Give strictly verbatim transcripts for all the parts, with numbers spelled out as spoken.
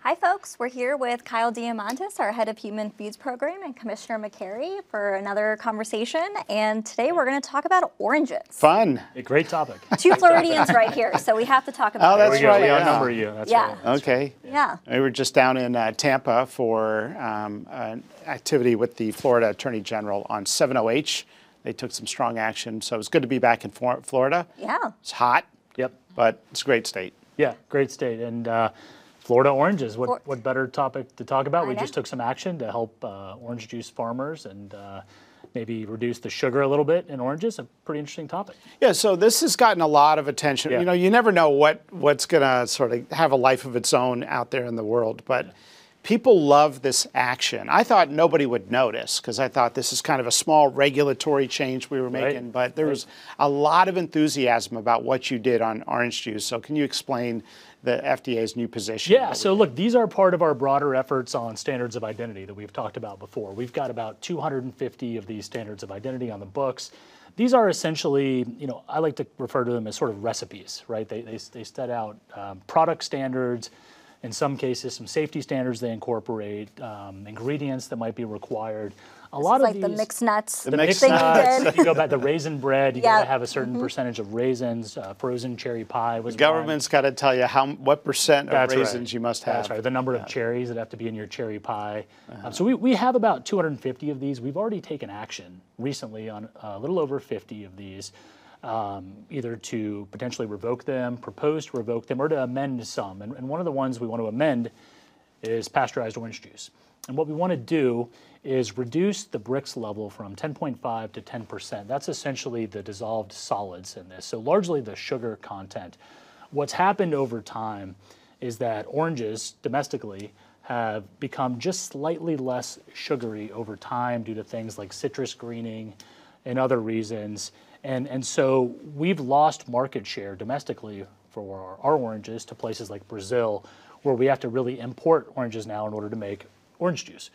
Hi folks, we're here with Kyle Diamantis, our head of Human Foods Program, and Commissioner McCary for another conversation. And today we're going to talk about oranges. Fun. A great topic. Two Floridians right here, so we have to talk about Oh, that's it. right. We Yeah. outnumber you. That's Yeah. right. That's Okay. Yeah. We were just down in uh, Tampa for um, an activity with the Florida Attorney General on seven oh H. They took some strong action, so it was good to be back in Flor- Florida. Yeah. It's hot, Yep. but it's a great state. Yeah, great state. And uh, Florida oranges, what, For- what better topic to talk about? I We know. just took some action to help uh, orange juice farmers and uh, maybe reduce the sugar a little bit in oranges. A pretty interesting topic. Yeah, so this has gotten a lot of attention. Yeah. You know, you never know what, what's going to sort of have a life of its own out there in the world, but people love this action. I thought nobody would notice because I thought this is kind of a small regulatory change we were Right. making, but there Right. was a lot of enthusiasm about what you did on orange juice. So can you explain the F D A's new position? Yeah, so look, these are part of our broader efforts on standards of identity that we've talked about before. We've got about two hundred fifty of these standards of identity on the books. These are essentially, you know, I like to refer to them as sort of recipes, right? They, they, they set out um, product standards, in some cases some safety standards they incorporate, um, ingredients that might be required. A This lot is of like these, the mixed nuts The thing mixed you nuts. did. if you go back, the raisin bread, you Yeah. gotta have a certain percentage of raisins. Uh, frozen cherry pie was The government's got to tell you how what percent of That's raisins right. you must have. That's right. The number of cherries that have to be in your cherry pie. Um, so we, we have about two hundred fifty of these. We've already taken action recently on a little over fifty of these, um, either to potentially revoke them, propose to revoke them, or to amend some. And, and one of the ones we want to amend is pasteurized orange juice. And what we want to do is reduce the Brix level from ten point five to ten percent. That's essentially the dissolved solids in this, so largely the sugar content. What's happened over time is that oranges domestically have become just slightly less sugary over time due to things like citrus greening and other reasons. And, and so we've lost market share domestically for our, our oranges to places like Brazil, where we have to really import oranges now in order to make orange juice.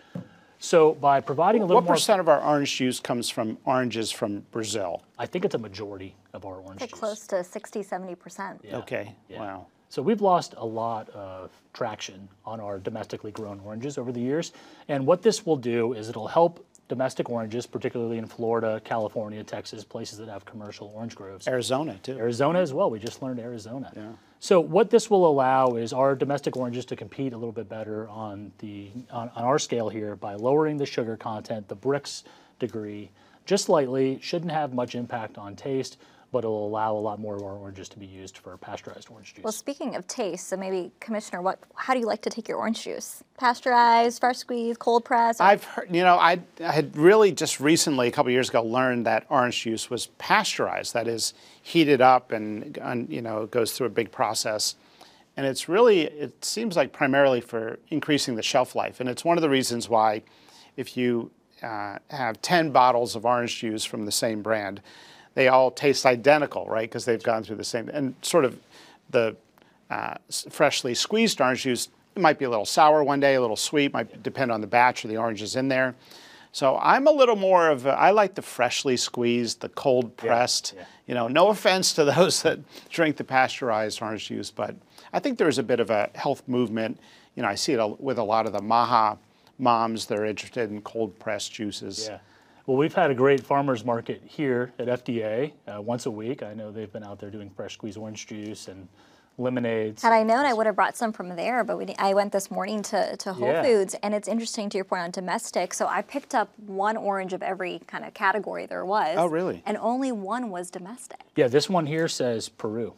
So by providing a little What more, percent of our orange juice comes from oranges from Brazil? I think it's a majority of our orange Like juice. close to sixty, seventy percent. Yeah. Okay, Yeah. wow. So we've lost a lot of traction on our domestically grown oranges over the years. And what this will do is it'll help domestic oranges, particularly in Florida, California, Texas, places that have commercial orange groves. Arizona, too. Arizona as well. We just learned Arizona. Yeah. So what this will allow is our domestic oranges to compete a little bit better on the on, on our scale here by lowering the sugar content, the Brix degree, just slightly. Shouldn't have much impact on taste, but it'll allow a lot more of our oranges to be used for pasteurized orange juice. Well, speaking of taste, so maybe, Commissioner, what? How do you like to take your orange juice? Pasteurized, fresh squeeze, cold press? or- I've heard, you know, I, I had really just recently, a couple years ago, learned that orange juice was pasteurized. That is, heated up and, and you know, goes through a big process. And it's really, it seems like primarily for increasing the shelf life. And it's one of the reasons why if you uh, have ten bottles of orange juice from the same brand, they all taste identical, right? Because they've gone through the same, and sort of the uh, s- freshly squeezed orange juice, it might be a little sour one day, a little sweet, might depend on the batch or the oranges in there. So I'm a little more of, a, I like the freshly squeezed, the cold pressed, yeah. you know, no offense to those that drink the pasteurized orange juice, but I think there's a bit of a health movement. You know, I see it a- with a lot of the Maha moms, they're interested in cold pressed juices. Yeah. Well, we've had a great farmers market here at F D A uh, once a week. I know they've been out there doing fresh squeezed orange juice and lemonades. Had I known, I would have brought some from there, but we, I went this morning to, to Whole Yeah. Foods, and it's interesting to your point on domestic. So I picked up one orange of every kind of category there was. Oh, really? And only one was domestic. Yeah, this one here says Peru.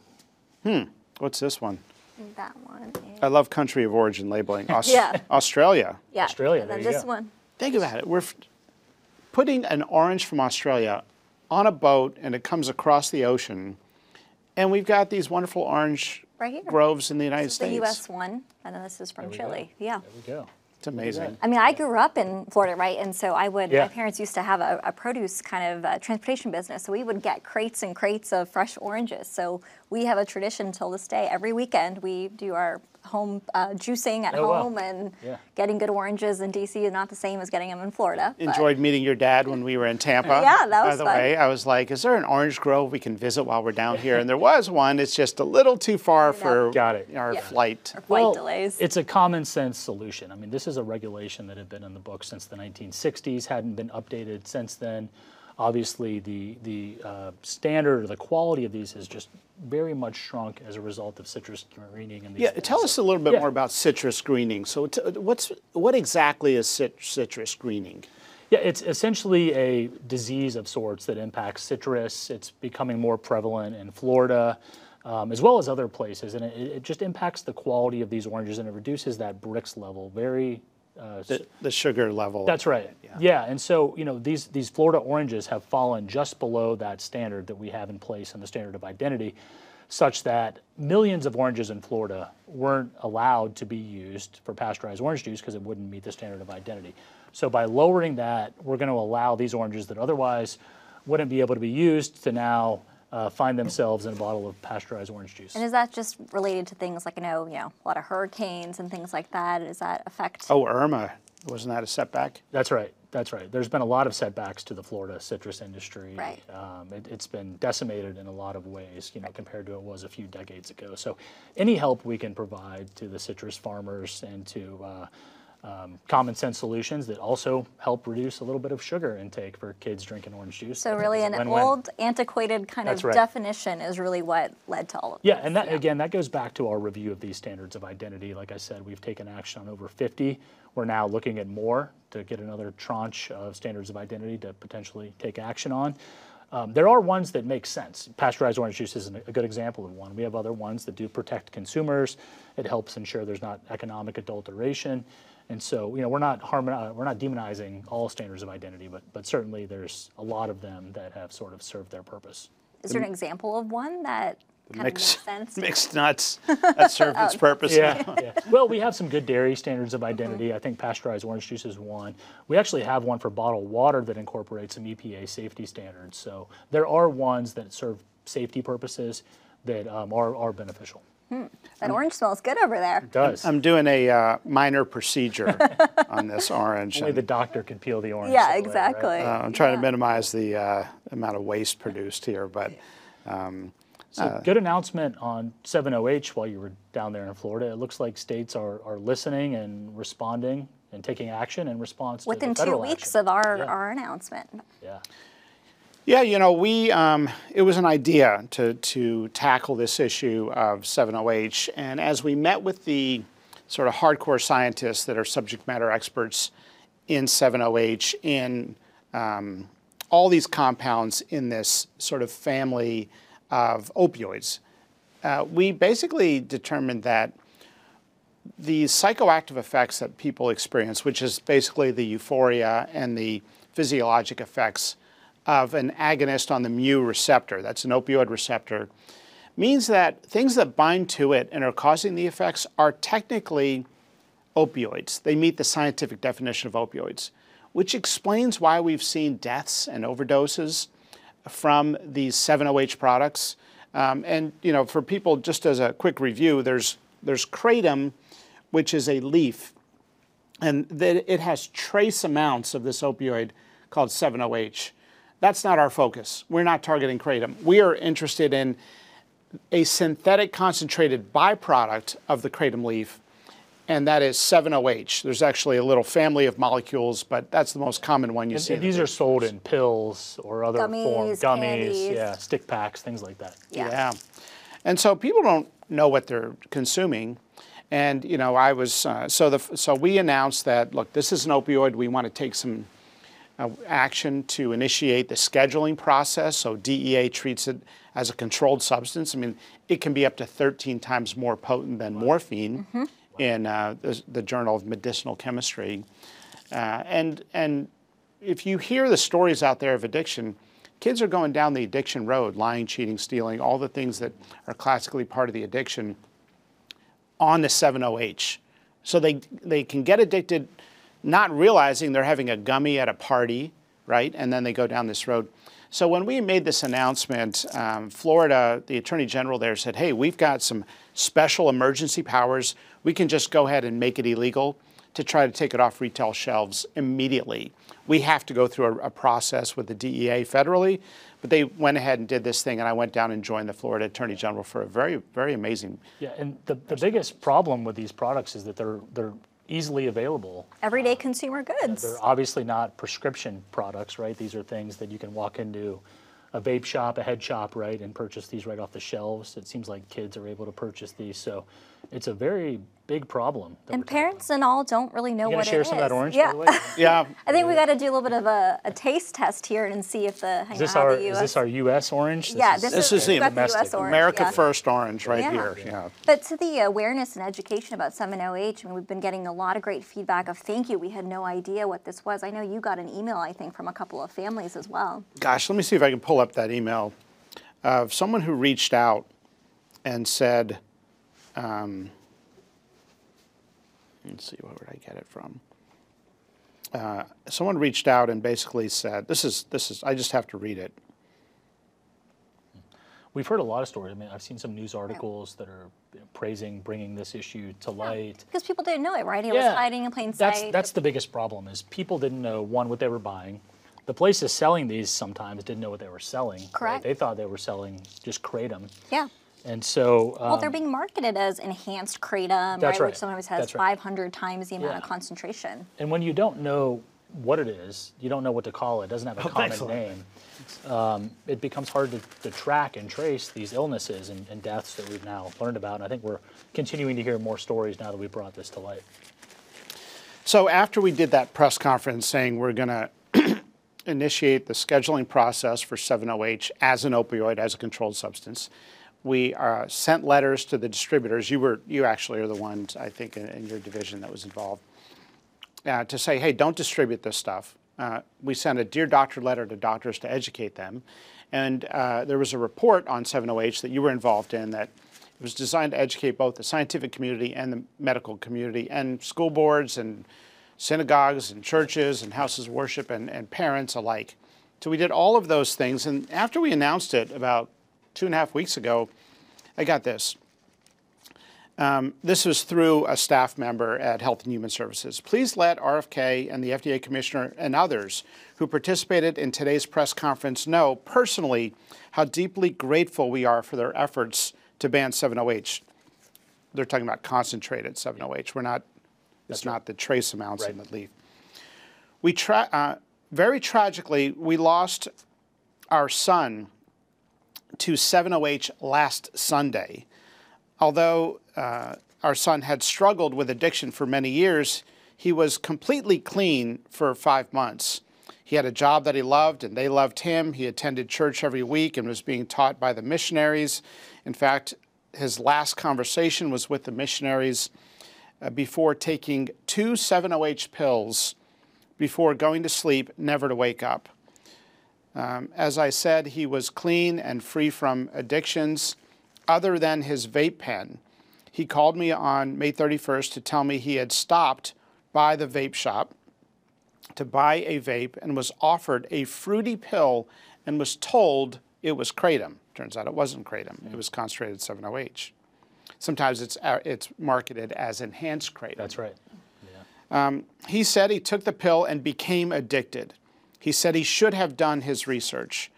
What's this one? That one. is- I love country of origin labeling. Aus- Yeah. Australia. yeah. Australia, And there then you this go. one. Think about it. We're f- putting an orange from Australia on a boat, and it comes across the ocean, and we've got these wonderful orange Right here. groves in the United This is the States. U S one, and then this is from There we Chile. go. Yeah. There we go. It's amazing. I mean, I grew up in Florida, right? And so I would, Yeah. my parents used to have a, a produce kind of uh, transportation business. So we would get crates and crates of fresh oranges. So we have a tradition till this day. Every weekend we do our home uh, juicing at Oh, wow. home, and Yeah. getting good oranges in D C is not the same as getting them in Florida. but- Enjoyed meeting your dad when we were in Tampa. Yeah, that was By the fun. way, I was like, is there an orange grove we can visit while we're down here? And there was one. It's just a little too far for Got it. our Yeah. flight. Or flight Well, delays. it's a common sense solution. I mean, this is a regulation that had been in the book since the nineteen sixties, hadn't been updated since then. Obviously, the, the uh, standard or the quality of these has just very much shrunk as a result of citrus greening. And these Yeah, things. tell us a little bit Yeah. more about citrus greening. So, t- what's what exactly is cit- citrus greening? Yeah, it's essentially a disease of sorts that impacts citrus. It's becoming more prevalent in Florida, um, as well as other places, and it, it just impacts the quality of these oranges, and it reduces that Brix level very. Uh, The, the sugar level. That's right. Yeah. and so you know these these Florida oranges have fallen just below that standard that we have in place in the standard of identity, such that millions of oranges in Florida weren't allowed to be used for pasteurized orange juice because it wouldn't meet the standard of identity. So by lowering that, we're going to allow these oranges that otherwise wouldn't be able to be used to now uh, find themselves in a bottle of pasteurized orange juice. And is that just related to things like, I know, you know, a lot of hurricanes and things like that? Does that affect? Oh, Irma. Wasn't that a setback? That's right. That's right. There's been a lot of setbacks to the Florida citrus industry. Right. Um, it, it's been decimated in a lot of ways, you know, compared to it was a few decades ago. So, any help we can provide to the citrus farmers and to uh, um, common sense solutions that also help reduce a little bit of sugar intake for kids drinking orange juice. So I think really, is a an win-win. old, antiquated kind That's of right. definition is really what led to all of Yeah, this. and that again, that goes back to our review of these standards of identity. Like I said, we've taken action on over fifty. We're now looking at more to get another tranche of standards of identity to potentially take action on. Um, there are ones that make sense. Pasteurized orange juice is an- a good example of one. We have other ones that do protect consumers. It helps ensure there's not economic adulteration. And so, you know, we're not harmon- uh, we're not demonizing all standards of identity, but but certainly there's a lot of them that have sort of served their purpose. Is there an example of one that kind Mix, of makes sense? mixed nuts that served its purpose. Yeah, yeah. Well, we have some good dairy standards of identity. I think pasteurized orange juice is one. We actually have one for bottled water that incorporates some E P A safety standards. So there are ones that serve safety purposes that um, are, are beneficial. That orange smells good over there. It does. I'm doing a uh, minor procedure on this orange. Only and, the doctor can peel the orange. Yeah, away, right? exactly. uh, I'm trying to minimize the uh, amount of waste produced here, but um, So good announcement on seven O H while you were down there in Florida. It looks like states are, are listening and responding and taking action in response Within to the two federal weeks action. of our, Yeah. our announcement. Yeah. yeah, you know, we um, it was an idea to to tackle this issue of seven O H, and as we met with the sort of hardcore scientists that are subject matter experts in seven O H in um, all these compounds in this sort of family of opioids, uh, we basically determined that the psychoactive effects that people experience, which is basically the euphoria and the physiologic effects of an agonist on the mu receptor, that's an opioid receptor, means that things that bind to it and are causing the effects are technically opioids. They meet the scientific definition of opioids, which explains why we've seen deaths and overdoses from these seven O H products. Um, and, you know, for people, just as a quick review, there's, there's kratom, which is a leaf, and that it has trace amounts of this opioid called seven O H. That's not our focus. We're not targeting kratom. We are interested in a synthetic concentrated byproduct of the kratom leaf, and that is seven O H. There's actually a little family of molecules, but that's the most common one you And, see. and these are sold in pills or other forms, Gummies, gummies, candies. yeah, stick packs, things like that. Yeah. Yeah. And so people don't know what they're consuming. And, you know, I was, uh, so the, so we announced that, look, this is an opioid. We want to take some uh, action to initiate the scheduling process. So D E A treats it as a controlled substance. I mean, it can be up to thirteen times more potent than morphine Mm-hmm. in uh, the, the Journal of Medicinal Chemistry. Uh, and, and if you hear the stories out there of addiction, kids are going down the addiction road, lying, cheating, stealing, all the things that are classically part of the addiction on the seven O H. So they, they can get addicted not realizing they're having a gummy at a party, right? And then they go down this road. So when we made this announcement, um, Florida, the Attorney General there said, hey, we've got some special emergency powers. We can just go ahead and make it illegal to try to take it off retail shelves immediately. We have to go through a, a process with the D E A federally, but they went ahead and did this thing, and I went down and joined the Florida Attorney General for a very, very amazing. Yeah, and the, the biggest problem with these products is that they're they're easily available. Everyday consumer goods. They're obviously not prescription products, right? These are things that you can walk into a vape shop, a head shop, right, and purchase these right off the shelves. It seems like kids are able to purchase these, so it's a very big problem. And parents and all don't really know You what gonna share it some is. of that orange, yeah. by the way? Yeah. I think we got to do a little bit of a, a taste test here and see if the. Hang Is this on, our the U S is this our U S orange? Yeah, this, This is, is the we've got the U S domestic. orange. America yeah. First orange right Yeah. here. Yeah. But to the awareness and education about seven O H, I mean, we've been getting a lot of great feedback of thank you. We had no idea what this was. I know you got an email, I think, from a couple of families as well. Gosh, let me see if I can pull up that email of someone who reached out and said, um, let's see, where would I get it from? Uh, someone reached out and basically said, this is, this is, I just have to read it. We've heard a lot of stories. I mean, I've seen some news articles that are praising bringing this issue to light. Because people didn't know it, right? It Yeah, was hiding in plain That's sight. that's the biggest problem is people didn't know, one, what they were buying. The places selling these sometimes didn't know what they were selling. right? Correct. They thought they were selling just Kratom. yeah. And so um, Well, they're being marketed as enhanced kratom, That's right, right. which sometimes has That's right. five hundred times the amount Yeah. of concentration. and when you don't know what it is, you don't know what to call it, it doesn't have a Oh, common excellent. name, um, it becomes hard to, to track and trace these illnesses and, and deaths that we've now learned about. And I think we're continuing to hear more stories now that we brought this to light. So after we did that press conference saying we're going to initiate the scheduling process for seven O H as an opioid, as a controlled substance, we uh, sent letters to the distributors. You were, you actually are the ones, I think, in, in your division that was involved, uh, to say, hey, don't distribute this stuff. Uh, we sent a Dear Doctor letter to doctors to educate them. And uh, there was a report on seven O H that you were involved in that it was designed to educate both the scientific community and the medical community and school boards and synagogues and churches and houses of worship and, and parents alike. So we did all of those things. And after we announced it about two and a half weeks ago, I got this. Um, this was through a staff member at Health and Human Services. Please let R F K and the F D A Commissioner and others who participated in today's press conference know personally how deeply grateful we are for their efforts to ban seven O H. They're talking about concentrated seven O H. We're not, it's not the trace amounts in the leaf. We tra uh, very tragically, we lost our son to seven O H last Sunday. Although uh, our son had struggled with addiction for many years, he was completely clean for five months. He had a job that he loved, and they loved him. He attended church every week and was being taught by the missionaries. In fact, his last conversation was with the missionaries uh, before taking two seven O H pills before going to sleep, never to wake up. Um, as I said, he was clean and free from addictions other than his vape pen. He called me on May thirty-first to tell me he had stopped by the vape shop to buy a vape and was offered a fruity pill and was told it was Kratom. Turns out it wasn't Kratom. It was concentrated seven O H. Sometimes it's, uh, it's marketed as enhanced Kratom. That's right. Um, he said he took the pill and became addicted. He said he should have done his research.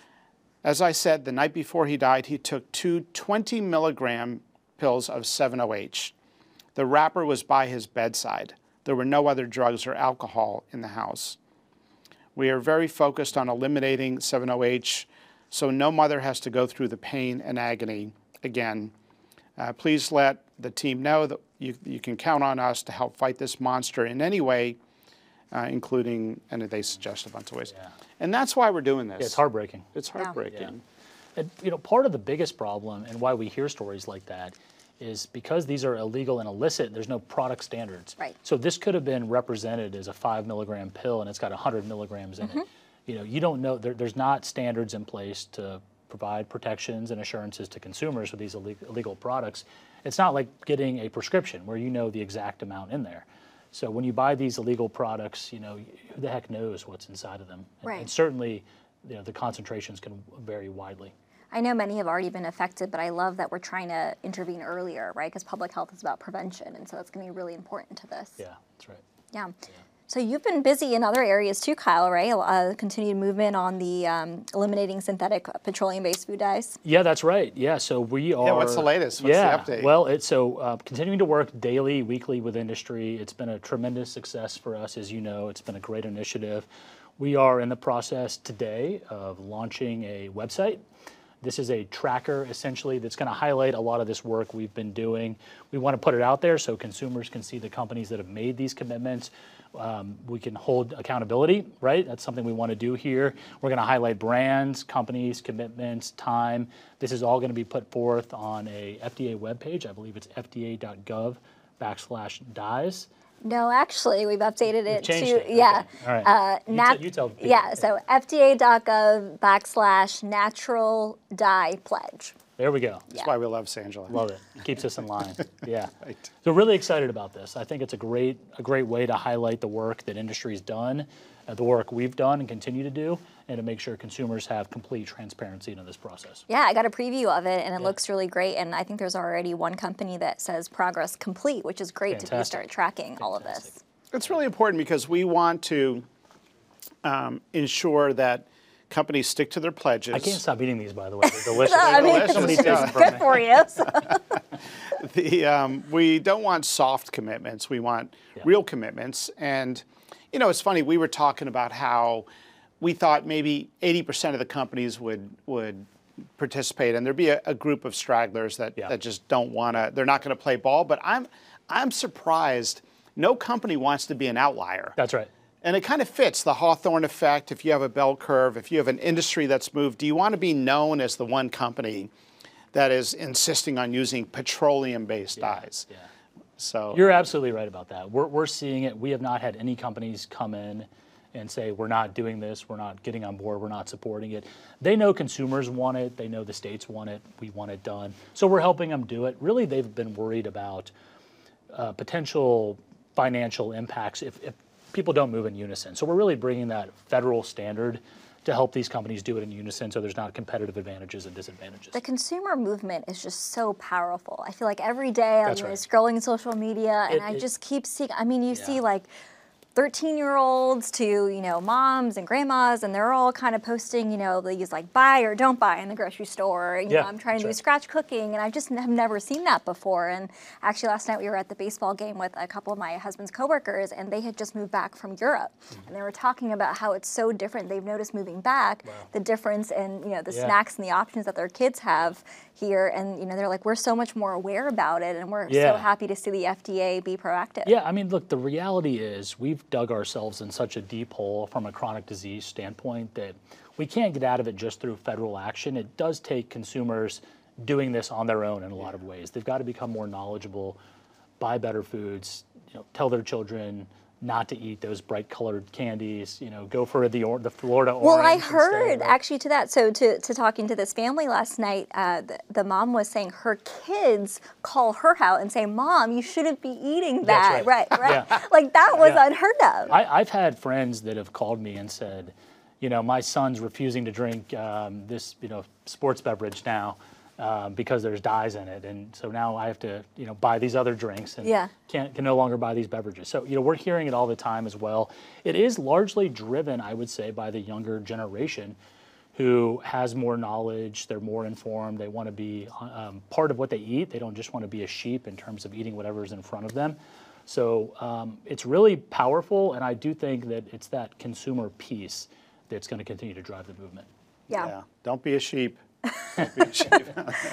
As I said, the night before he died, he took two twenty milligram pills of seven O H. The wrapper was by his bedside. There were no other drugs or alcohol in the house. We are very focused on eliminating seven O H so no mother has to go through the pain and agony again. Uh, please let the team know that you, you can count on us to help fight this monster in any way, uh, including, and they suggest a bunch of ways. Yeah. And that's why we're doing this. Yeah, it's heartbreaking. It's heartbreaking. And, you know, part of the biggest problem and why we hear stories like that is because these are illegal and illicit, there's no product standards. Right. So this could have been represented as a five milligram pill and it's got one hundred milligrams in Mm-hmm. it. You know, you don't know, there, there's not standards in place to provide protections and assurances to consumers with these illegal, illegal products. It's not like getting a prescription where you know the exact amount in there. So when you buy these illegal products, you know, who the heck knows what's inside of them? And, Right. and certainly you know, the concentrations can vary widely. I know many have already been affected, but I love that we're trying to intervene earlier, right? Because public health is about prevention, and so that's going to be really important to this. Yeah, that's right. Yeah. So you've been busy in other areas too, Kyle, right? Uh, continued movement on the um, eliminating synthetic petroleum-based food dyes. Yeah, that's right. Yeah, so we are. Yeah, what's the latest? What's yeah, the update? Well, it's so uh, continuing to work daily, weekly with industry. It's been a tremendous success for us, as you know. It's been a great initiative. We are in the process today of launching a website. This is a tracker, essentially, that's going to highlight a lot of this work we've been doing. We want to put it out there so consumers can see the companies that have made these commitments. Um, we can hold accountability, right? That's something we want to do here. We're going to highlight brands, companies, commitments, time. This is all going to be put forth on a F D A webpage. I believe it's f d a dot gov backslash dyes. No, actually, we've updated it changed to, it. yeah. Okay. All right. Uh, You nat- tell- you tell people. yeah, so f d a dot gov backslash natural dye pledge. There we go. That's why we love Sangela. Love it. Keeps us in line. Yeah. Right. So really excited about this. I think it's a great a great way to highlight the work that industry's done, uh, the work we've done and continue to do, and to make sure consumers have complete transparency into this process. Yeah, I got a preview of it, and it looks really great. And I think there's already one company that says progress complete, which is great to be Fantastic. start tracking all of Fantastic. this. It's really important because we want to um, ensure that companies stick to their pledges. I can't stop eating these, by the way. They're delicious. I mean, delicious, Somebody yeah. takes them from Good me. for you. So- The, um, we don't want soft commitments. We want Yeah. real commitments. And, you know, it's funny, we were talking about how we thought maybe eighty percent of the companies would would participate, and there'd be a, a group of stragglers that, Yeah. that just don't want to, they're not going to play ball. But I'm, I'm surprised no company wants to be an outlier. That's right. And it kind of fits the Hawthorne effect. If you have a bell curve, if you have an industry that's moved, do you want to be known as the one company that is insisting on using petroleum-based dyes? Yeah. So You're absolutely right about that. We're, we're seeing it. We have not had any companies come in and say, we're not doing this, we're not getting on board, we're not supporting it. They know consumers want it, they know the states want it, we want it done. So we're helping them do it. Really, they've been worried about uh, potential financial impacts if, if people don't move in unison. So we're really bringing that federal standard to help these companies do it in unison so there's not competitive advantages and disadvantages. The consumer movement is just so powerful. I feel like every day I'm That's you know, right. scrolling social media and It- I it- just keep seeing, I mean, you see Yeah. like thirteen-year-olds to, you know, moms and grandmas, and they're all kind of posting, you know, these like buy or don't buy in the grocery store. You Yeah, know, I'm trying to that's do right. scratch cooking, and I just have never seen that before. And actually, last night we were at the baseball game with a couple of my husband's coworkers, and they had just moved back from Europe, Mm-hmm. and they were talking about how it's so different. They've noticed moving back the difference in, you know, the Yeah. snacks and the options that their kids have here, and you know, they're like, we're so much more aware about it, and we're Yeah. so happy to see the F D A be proactive. Yeah, I mean, look, the reality is we've dug ourselves in such a deep hole from a chronic disease standpoint that we can't get out of it just through federal action. It does take consumers doing this on their own in a lot of ways. They've got to become more knowledgeable, buy better foods, you know, tell their children not to eat those bright colored candies, you know, go for the or, the Florida Well, I orange. heard instead, right? actually to that. So to, to talking to this family last night, uh, the, the mom was saying her kids call her out and say, "Mom, you shouldn't be eating that." That's right. Right, right. Yeah. Like that was Yeah. unheard of. I, I've had friends that have called me and said, you know, my son's refusing to drink um, this, you know, sports beverage now um, because there's dyes in it, and so now I have to, you know, buy these other drinks and Yeah. can't can no longer buy these beverages. So you know, we're hearing it all the time as well. It is largely driven, I would say, by the younger generation, who has more knowledge. They're more informed. They want to be um, part of what they eat. They don't just want to be a sheep in terms of eating whatever's in front of them. So um, it's really powerful, and I do think that it's that consumer piece that's going to continue to drive the movement. yeah. yeah, don't be a sheep. Don't be a sheep.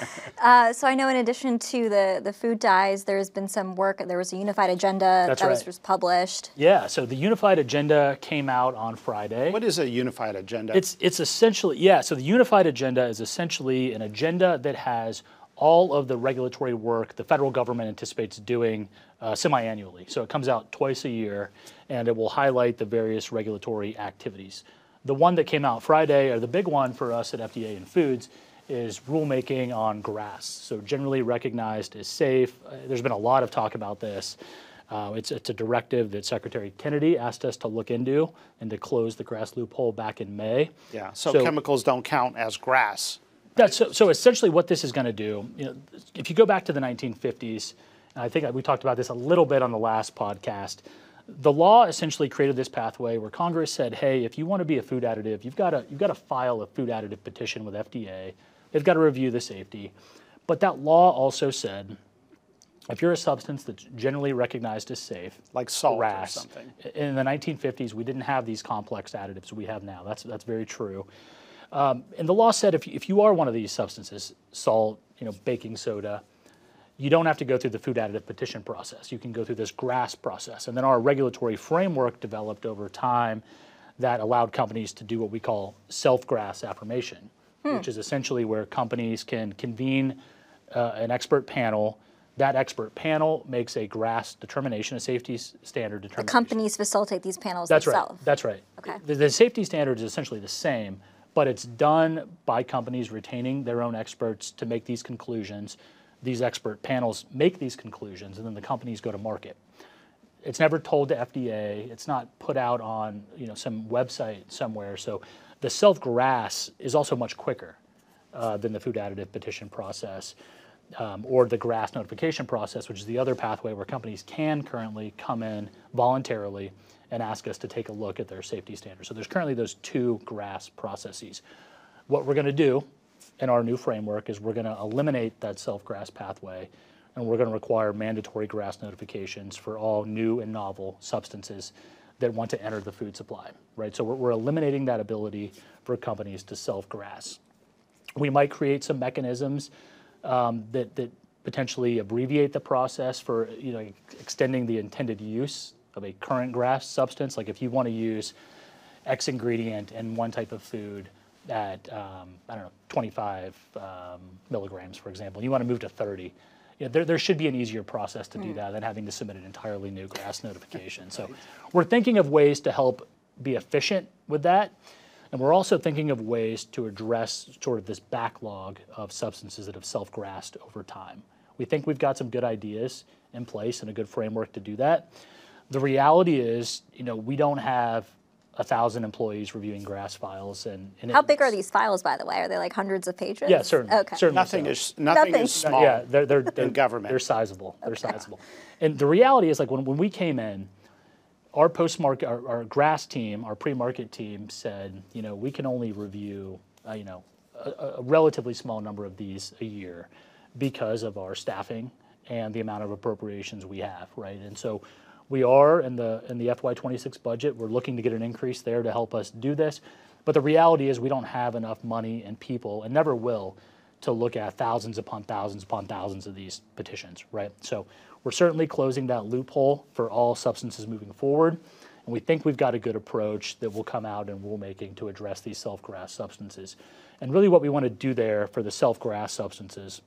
Uh, so I know in addition to the the food dyes, there's been some work. There was a unified agenda That's that was right. just published. Yeah, so the Unified Agenda came out on Friday. What is a unified agenda? It's it's essentially, yeah, so the Unified Agenda is essentially an agenda that has all of the regulatory work the federal government anticipates doing uh, semi-annually. So it comes out twice a year, and it will highlight the various regulatory activities. The one that came out Friday, or the big one for us at F D A and Foods, is rulemaking on grass. So generally recognized as safe. Uh, there's been a lot of talk about this. Uh, it's, it's a directive that Secretary Kennedy asked us to look into and to close the grass loophole back in May. Yeah, so, So- chemicals don't count as grass. That's, so, so essentially what this is going to do, you know, if you go back to the nineteen fifties, and I think we talked about this a little bit on the last podcast, the law essentially created this pathway where Congress said, hey, if you want to be a food additive, you've got to you've got to file a food additive petition with F D A. They've got to review the safety. But that law also said, if you're a substance that's generally recognized as safe, Like salt or grass, something. in the nineteen fifties, we didn't have these complex additives we have now. That's that's very true. Um, and the law said if you, if you are one of these substances, salt, you know, baking soda, you don't have to go through the food additive petition process. You can go through this GRAS process. And then our regulatory framework developed over time that allowed companies to do what we call self-GRAS affirmation, Hmm. which is essentially where companies can convene uh, an expert panel. That expert panel makes a GRAS determination, a safety s- standard The determination. companies facilitate these panels That's themselves. right. That's right. Okay. The, the safety standard is essentially the same, but it's done by companies retaining their own experts to make these conclusions. These expert panels make these conclusions, and then the companies go to market. It's never told to F D A. It's not put out on, you know, some website somewhere. So the self-GRAS is also much quicker uh, than the food additive petition process. Um, or the GRAS notification process, which is the other pathway where companies can currently come in voluntarily and ask us to take a look at their safety standards. So there's currently those two GRAS processes. What we're going to do in our new framework is we're going to eliminate that self-GRAS pathway, and we're going to require mandatory GRAS notifications for all new and novel substances that want to enter the food supply, right? So we're, we're eliminating that ability for companies to self-GRAS. We might create some mechanisms Um, that, that potentially abbreviate the process for, you know, extending the intended use of a current GRAS substance. Like if you want to use X ingredient in one type of food at, um, I don't know, twenty-five um, milligrams, for example, you want to move to thirty. You know, there, there should be an easier process to do that than having to submit an entirely new GRAS notification. So we're thinking of ways to help be efficient with that. And we're also thinking of ways to address sort of this backlog of substances that have self-GRASed over time. We think we've got some good ideas in place and a good framework to do that. The reality is, you know, we don't have a thousand employees reviewing GRAS files. And, and How it- big are these files, by the way? Are they like hundreds of pages? Yeah, certainly. Okay. certainly Nothing so. is nothing, Nothing. is small. Yeah, they're they're, they're government. They're sizable. They're sizable. And the reality is, like when, when we came in, our post-market, our, our GRAS team, our pre-market team said, you know, we can only review, uh, you know, a, a relatively small number of these a year because of our staffing and the amount of appropriations we have, right? And so we are in the in the F Y twenty-six budget, we're looking to get an increase there to help us do this. But the reality is we don't have enough money and people, and never will, to look at thousands upon thousands upon thousands of these petitions, right? So we're certainly closing that loophole for all substances moving forward, and we think we've got a good approach that will come out in rulemaking to address these self-GRAS substances. And really what we want to do there for the self-GRAS substances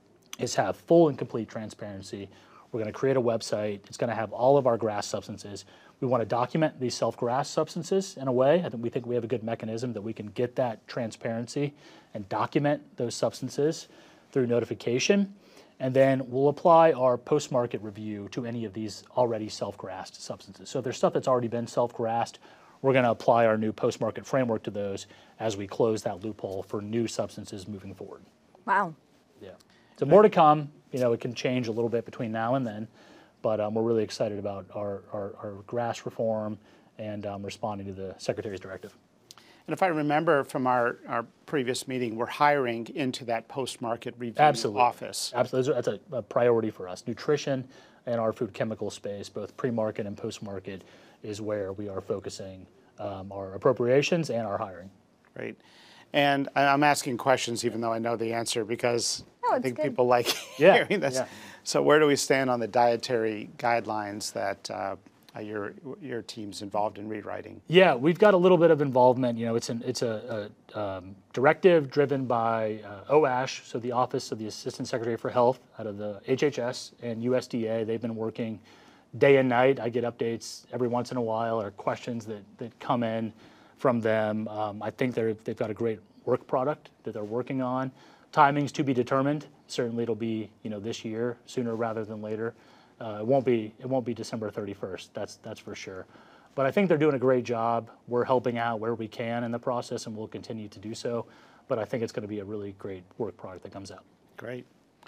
is have full and complete transparency. We're going to create a website. It's going to have all of our GRAS substances. We want to document these self-GRAS substances in a way. I think we think we have a good mechanism that we can get that transparency and document those substances through notification. And then we'll apply our post-market review to any of these already self-GRASed substances. So if there's stuff that's already been self-GRASed, we're going to apply our new post-market framework to those as we close that loophole for new substances moving forward. Wow. Yeah. So more to come. You know, it can change a little bit between now and then, but um, we're really excited about our, our, our GRAS reform and um, responding to the Secretary's directive. And if I remember from our, our previous meeting, we're hiring into that post-market review Absolutely. office. Absolutely. That's a, a priority for us. Nutrition and our food chemical space, both pre-market and post-market, is where we are focusing um, our appropriations and our hiring. Right. And I- I'm asking questions even though I know the answer because No, I it's think good. people like Yeah, hearing this. yeah. So where do we stand on the dietary guidelines that uh, your your team's involved in rewriting? Yeah, we've got a little bit of involvement. You know, it's an it's a, a um, directive driven by uh, O A S H, so the Office of the Assistant Secretary for Health, out of the H H S and U S D A. They've been working day and night. I get updates every once in a while or questions that that come in from them. Um, I think they're they've got a great work product that they're working on. Timings to be determined. Certainly, it'll be you know this year, sooner rather than later. Uh, it won't be it won't be December thirty-first. That's that's for sure. But I think they're doing a great job. We're helping out where we can in the process, and we'll continue to do so. But I think it's going to be a really great work product that comes out. Great.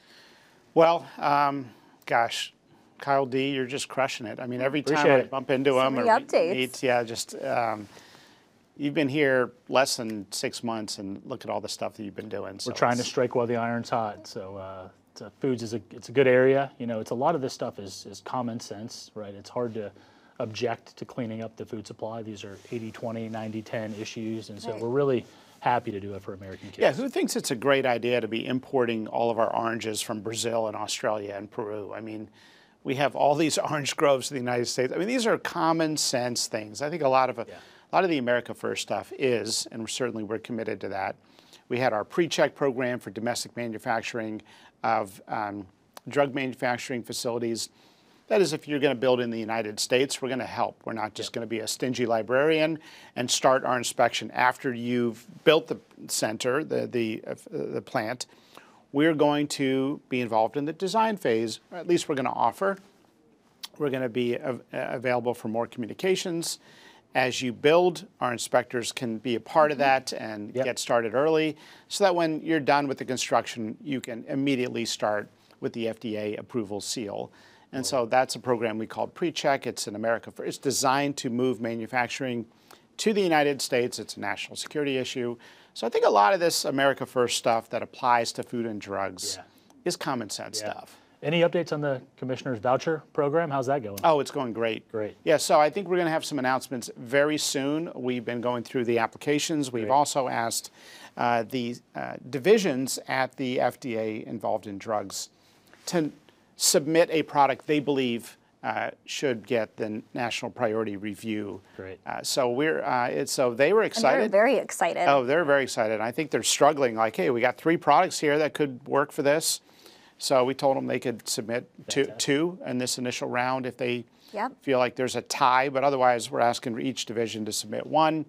Well, um, gosh, Kyle D, you're just crushing it. I mean, every time Appreciate I it. bump into him many or updates. meet, yeah, just um, you've been here less than six months, and look at all the stuff that you've been doing. So We're trying to it's- strike while the iron's hot. So uh, it's a, foods is a it's a good area. You know, it's a lot of this stuff is is common sense, right? It's hard to object to cleaning up the food supply. These are eighty twenty, ninety ten issues, and so Right. we're really happy to do it for American kids. Yeah, who thinks it's a great idea to be importing all of our oranges from Brazil and Australia and Peru? I mean, we have all these orange groves in the United States. I mean, these are common sense things. I think a lot of a lot of the America First stuff is, and certainly we're committed to that. We had our pre-check program for domestic manufacturing of um, drug manufacturing facilities. That is, if you're going to build in the United States, we're going to help. We're not just going to be a stingy librarian and start our inspection after you've built the center, the the uh, the plant. We're going to be involved in the design phase, or at least we're going to offer. We're going to be av- available for more communications. As you build, our inspectors can be a part of that and Yep. get started early, so that when you're done with the construction, you can immediately start with the F D A approval seal. And so that's a program we call PreCheck. It's in America First. It's designed to move manufacturing to the United States. It's a national security issue. So I think a lot of this America First stuff that applies to food and drugs Yeah. is common sense Yeah. stuff. Any updates on the commissioner's voucher program? How's that going? Oh, it's going great. Great. Yeah, so I think we're going to have some announcements very soon. We've been going through the applications. We've Great. also asked uh, the uh, divisions at the F D A involved in drugs to submit a product they believe uh, should get the national priority review. Great. Uh, so we're uh, it's so they were And they're excited. very excited. Oh, they're very excited. I think they're struggling. Like, hey, we got three products here that could work for this. So we told them they could submit two, Fantastic. two in this initial round if they Yep. feel like there's a tie. But otherwise, we're asking each division to submit one.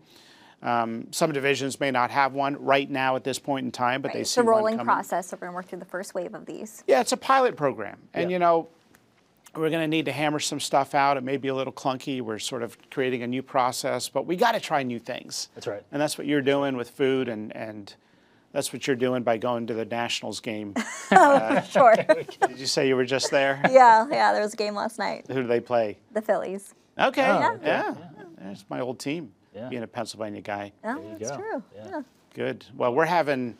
Um, some divisions may not have one right now at this point in time, but Right. they It's see a one rolling coming. process, so we're going to work through the first wave of these. Yeah, it's a pilot program. And, Yeah. you know, we're going to need to hammer some stuff out. It may be a little clunky. We're sort of creating a new process, but we got to try new things. That's right. And that's what you're doing with food, and, and that's what you're doing by going to the Nationals game. Sure. Did you say you were just there? yeah, yeah, there was a game last night. Who do they play? The Phillies. Okay, Oh, yeah. okay, yeah. There's my old team, Yeah. being a Pennsylvania guy. Oh, you that's go. true. Yeah. Yeah. Good. Well, we're having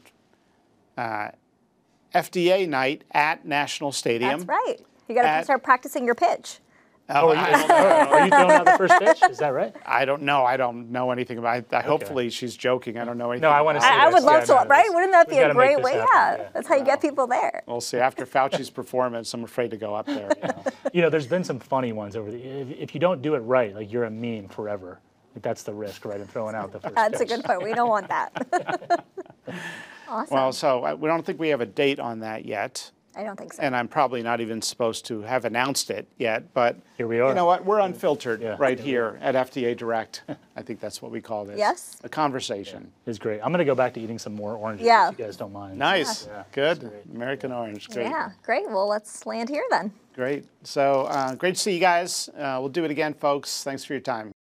uh, F D A night at National Stadium. That's right. You got to At- start practicing your pitch. Oh, Are you, I, don't know. are you throwing out the first pitch? Is that right? I don't know. I don't know anything about it. I, Hopefully she's joking. I don't know anything. No, I wanna about see it. I, I this. would love Yeah, to, no, right? this- Wouldn't that we be a gotta make great this way? happen, Yeah. yeah. That's how you get people there. We'll see. After Fauci's performance, I'm afraid to go up there. You know. You know, there's been some funny ones over the. If, if you don't do it right, like you're a meme forever. Like that's the risk, right? In throwing out the first That's a pitch. good point. We don't want that. Awesome. Well, so I, we don't think we have a date on that yet. I don't think so. And I'm probably not even supposed to have announced it yet, but Here we You are. know what? We're unfiltered Yeah. right here at F D A Direct. I think that's what we call this. Yes. A conversation. It's great. I'm gonna go back to eating some more oranges. Yeah. If you guys don't mind. Nice. Yeah. Good. American orange. Great. Yeah, great. Well, let's land here then. Great. So uh, great to see you guys. Uh, we'll do it again, folks. Thanks for your time.